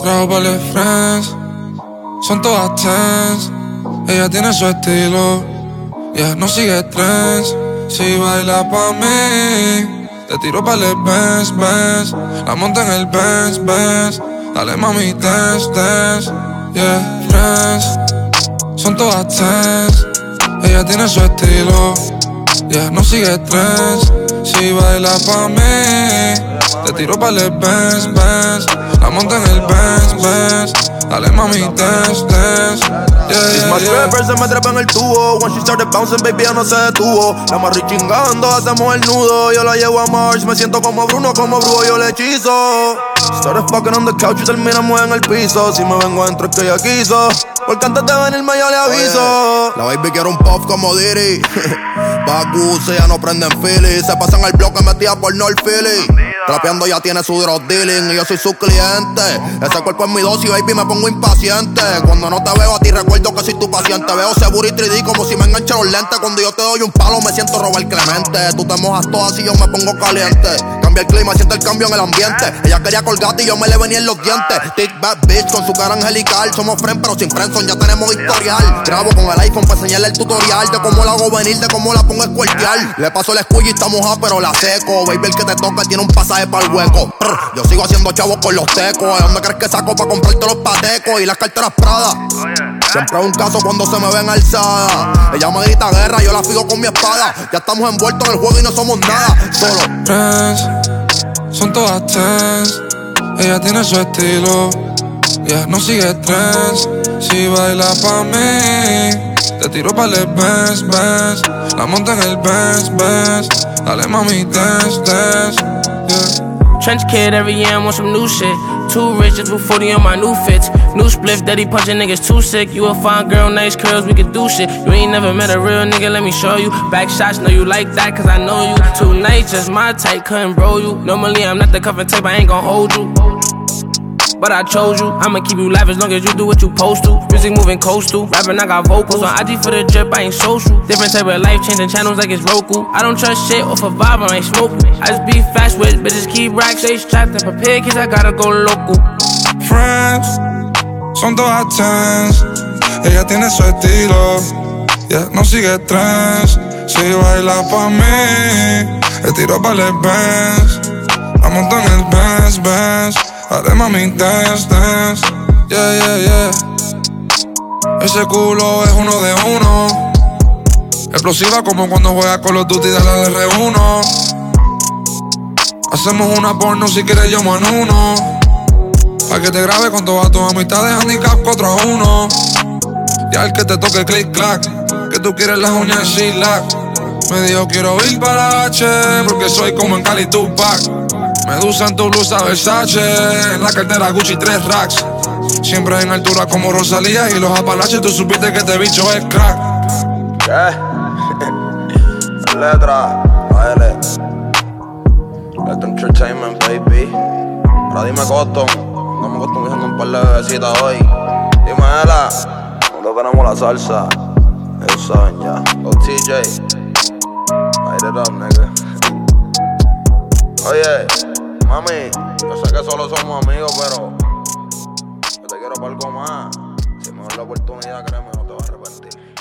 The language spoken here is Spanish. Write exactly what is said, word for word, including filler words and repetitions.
Trabajo para los friends, son todas tens. Ella tiene su estilo, ya yeah, no sigue trends. Si baila pa' mí, te tiro pa' el Benz, Benz. La monta en el Benz, Benz. Dale mami, dance, dance. Yeah, friends, son todas tens. Ella tiene su estilo, ya yeah, no sigue trends. Si baila pa' mí, te tiro pa' el Benz, Benz. La monta en el Benz, Benz. Dale mami, dance, dance. Yeah, She's yeah, my yeah. stripper, se me trepa en el tubo. When she started bouncing, baby, ya no se detuvo. La amarré chingando, hacemos el nudo. Yo la llevo a Mars, me siento como Bruno, como Brujo, yo le hechizo. Started fucking on the couch y terminamos en el piso. Si me vengo adentro es que ella quiso, porque antes de venirme yo le aviso. Oye, la baby quiere un puff como Diddy. Bagus, ya no prenden Philly. Se pasan al bloque metida por North Philly. Trapeando ya tiene su drug dealing y yo soy su cliente. Ese cuerpo es mi dosis, baby, me pongo impaciente. Cuando no te veo a ti recuerdo que soy tu paciente. Veo seguro y tres D como si me enganché los lentes. Cuando yo te doy un palo me siento Robert Clemente. Tú te mojas todas y yo me pongo caliente. Cambia el clima, siento el cambio en el ambiente. Ella quería colgate y yo me le venía en los dientes. Thick bad bitch con su cara angelical. Somos friends pero sin friendzone, ya tenemos historial. Grabo con el iPhone para enseñarle el tutorial de cómo la hago venir, de cómo la pongo a escueltear. Le paso el squeeze y está mojada pero la seco. Baby, el que te toca tiene un pasaje para el hueco. Prr, yo sigo haciendo chavos con los tecos. ¿De dónde crees que saco para comprarte los patecos y las carteras Prada? Siempre es un caso cuando se me ven alzadas. Ella me grita guerra, yo la figo con mi espada. Ya estamos envueltos en el juego y no somos nada. Solo Friends, son todas tens. Ella tiene su estilo, ya yeah, no sigue trends. Si baila pa' mí, te tiro pa' el Benz, Benz. La monta en el Benz, Benz. Dale mami, dance, dance. Yeah. Trench kid every year, I want some new shit. Too rich, just put forty on my new fits. New spliff, daddy punching niggas too sick. You a fine girl, nice curls, we could do shit. You ain't never met a real nigga, let me show you. Back shots, know you like that, cause I know you. Two nights, just my type, couldn't bro you. Normally I'm not the cover type, I ain't gon' hold you. But I chose you, I'ma keep you live as long as you do what you supposed to. Music moving coastal, rapping I got vocals. On I G for the drip, I ain't social. Different type of life, changing channels like it's Roku. I don't trust shit off a vibe, I ain't smoking. I just be fast with bitches, keep racks, stay strapped and prepared, cause I gotta go local. Friends, son todas tens. Ella tiene su estilo, ya yeah, no sigue trends. Si baila pa' mí, le tiro pa' el Benz. La monto en el Benz, Benz. Dale mami, dance, dance. Yeah, yeah, yeah. Ese culo es uno de uno. Explosiva como cuando juegas con los Duty de la R uno. Hacemos una porno si quieres yo man uno. Pa' que te grabe con todas tus amistades handicap cuatro a uno. Ya el que te toque click clack, que tú quieres las uñas de Sheila. Me dijo quiero ir para H, porque soy como en Cali Tupac. Medusa en tu blusa Versace, en la cartera Gucci tres racks. Siempre en altura como Rosalía y los Apalaches, tú supiste que este bicho es crack. ¿qué? Letra, L Letra Entertainment, baby. Ahora dime Coston, estamos costumizando un par de bebecitas hoy. Dime Ela, nosotros tenemos la salsa. Ellos saben ya. O T J, light it up, nigga. Oye, mami, yo sé que solo somos amigos, pero yo te quiero para algo más. Si me das la oportunidad, créeme, no te vas a arrepentir.